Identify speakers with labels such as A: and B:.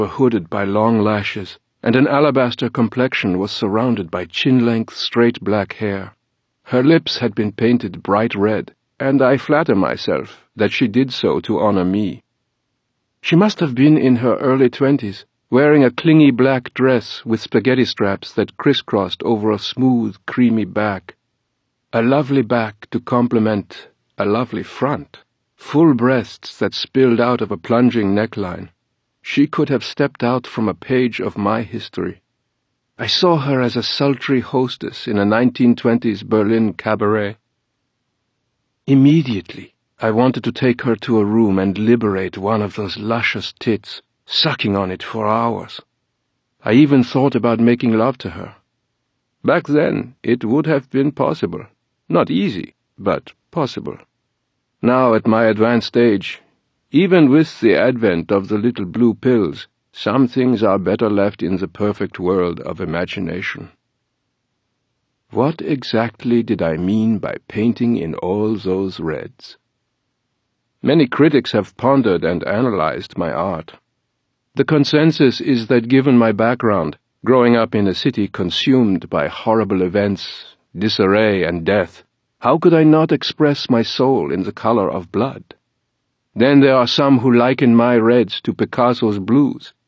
A: were hooded by long lashes, and an alabaster complexion was surrounded by chin-length straight black hair. Her lips had been painted bright red, and I flatter myself that she did so to honor me. She must have been in her early 20s, wearing a clingy black dress with spaghetti straps that crisscrossed over a smooth, creamy back. A lovely back to complement a lovely front, full breasts that spilled out of a plunging neckline. She could have stepped out from a page of my history. I saw her as a sultry hostess in a 1920s Berlin cabaret. Immediately, I wanted to take her to a room and liberate one of those luscious tits, sucking on it for hours. I even thought about making love to her. Back then, it would have been possible. Not easy, but possible. Now, at my advanced age, even with the advent of the little blue pills, some things are better left in the perfect world of imagination. What exactly did I mean by painting in all those reds? Many critics have pondered and analyzed my art. The consensus is that given my background, growing up in a city consumed by horrible events, disarray, and death, how could I not express my soul in the color of blood? Then there are some who liken my reds to Picasso's blues,